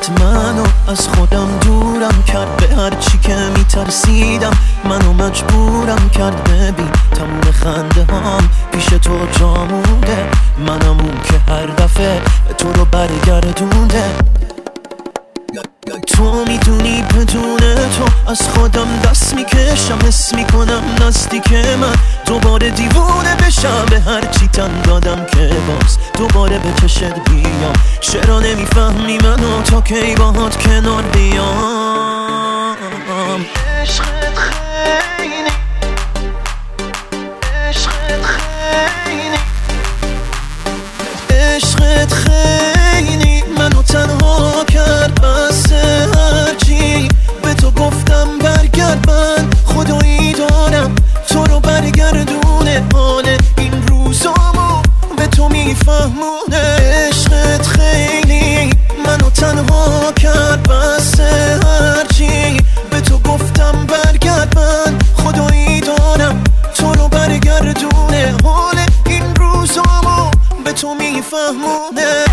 بودنت منو از خودم دورم کرد، به هر چی که میترسیدم منو مجبورم کرد. ببین تموم خنده هام پیش تو جا مونده، منم اون که هر دفعه تو رو برگردونده. تو میدونی بدون تو از خودم دست میکشم، حس میکنم نزدیک من دوباره دیوونه بشم. به هر چی تن دادم که باز دوباره به چشت بیام. چرا نمیفهمی منو تا کی باهات کنار بیام؟ عشقت خیلی، عشقت خیلی، عشقت خیلی منو تنها کرد. بس هرچی به تو گفتم برگرد، من خدایی دارم تو رو برگردونه. حال این روزامو به تو میفهمونه. عشقت خیلی منو تنها کرد، بس هرچی به تو گفتم برگرد، من خدایی دارم تو رو برگردونه. حال این روزامو به تو میفهمونه.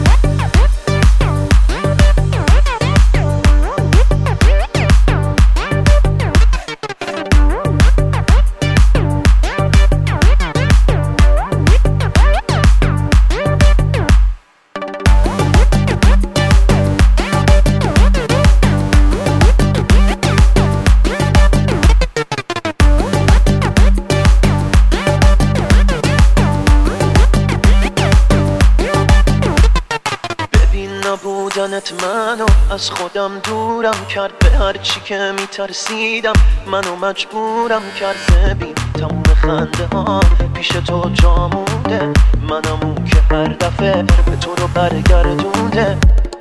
بودنت منو از خودم دورم کرد، به هر چی که میترسیدم منو مجبورم کرد. ببین تموم خنده ها پیش تو جا مونده، منم اون که هر دفعه به تو رو برگردونده.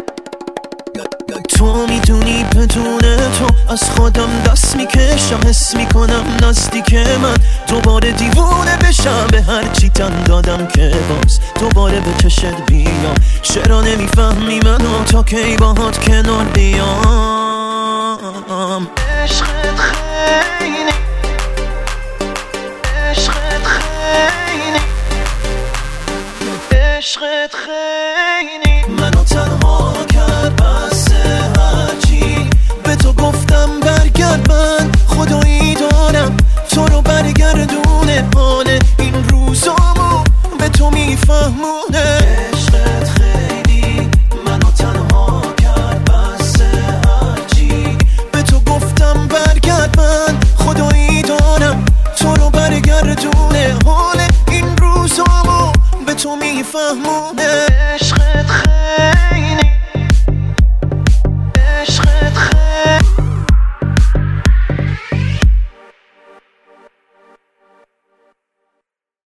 تو میدونی بدون تو از خودم دست میکشم، حس میکنم نزدیک من دوباره دیوونه بشم. به هر چی تن دادم که باز دوباره به چشت بیام. چرا نمیفهمی منو تا کی باهات کنار بیام؟ عشقت خیلی، عشقت خیلی، عشقت خیلی.